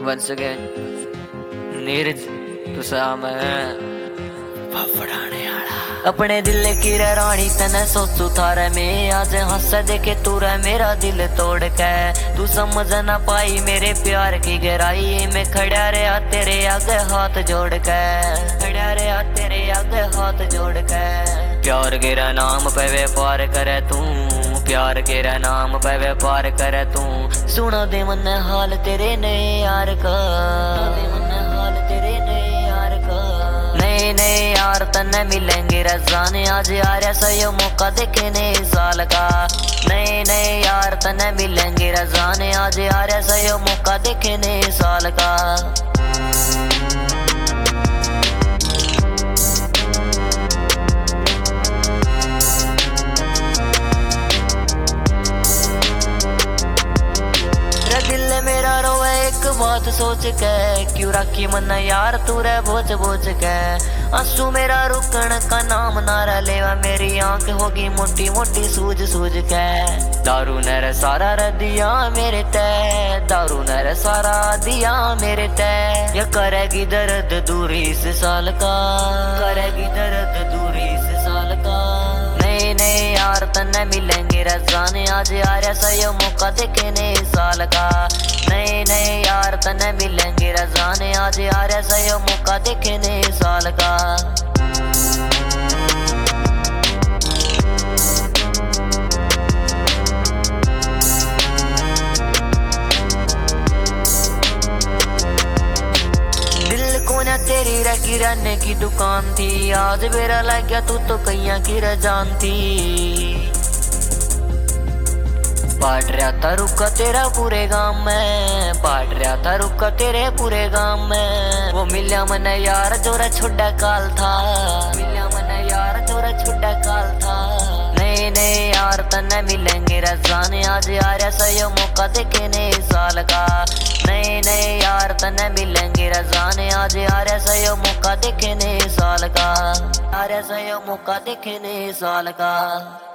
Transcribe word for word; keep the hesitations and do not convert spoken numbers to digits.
once again Neeraj तुसा मैं फफड़ाने आला अपने दिल की रानी तने सोचू थारे में आज हंस देखे तू रे मेरा दिल तोड़ के तू समझ ना पाई मेरे प्यार की गहराई में खड़ा रहा तेरे आगे हाथ जोड़ के खड़ा रहा तेरे आगे हाथ जोड़ के प्यार के नाम पे व्यापार करे तू प्यार के नाम पे व्यापार करे तू सुना दे मन हाल तेरे नए यार का दे मन हाल तेरे नए यार का नए नए यार तन्ने मिलेंगे रजाने आज यार ऐसा यो मौका देखे नए साल का नए नए यार तन्ने मिलेंगे रजाने आज यार ऐसा यो मौका देखे नए साल का मेरा रोवे एक बात सोच के क्यों राखी मन यार तू रे बोझ बोझ के आंसू मेरा रुकन का नाम नारा लेवा मेरी आंख होगी मोटी मोटी सूझ सूझ के दारू नर सारा रे दिया मेरे ते दारू नर सारा दिया मेरे ते ये करेगी दर्द दूरी इस साल का करेगी दर्द दूरी इस साल का नए नए यार तन्ने मिलेंगे रजाने आज यार ऐसा यो मौका देखे नए साल का नए नए यार तन्ने मिलेंगे रजाने आज यार ऐसा यो मौका देखे नए साल का तेरी रे किराने की दुकान थी आज मेरा लग गया तू तो कैया की रजान थी बाट रहा था रुका तेरा पूरे गांव में बाट रहा था रुका तेरे पूरे गांव में वो मिल्या मन यार जोरा छोटा काल था मिल्या मन यार जोरा छोटा काल था नए नए यार तन्ने मिलेंगे रजाने आज यार ऐसा यो मौका देखे नए साल का नए नए यार तन्ने मिलेंगे रजाने आज यार ऐसा यो मौका देखे नए साल का यार ऐसा यो मौका देखे नए साल का।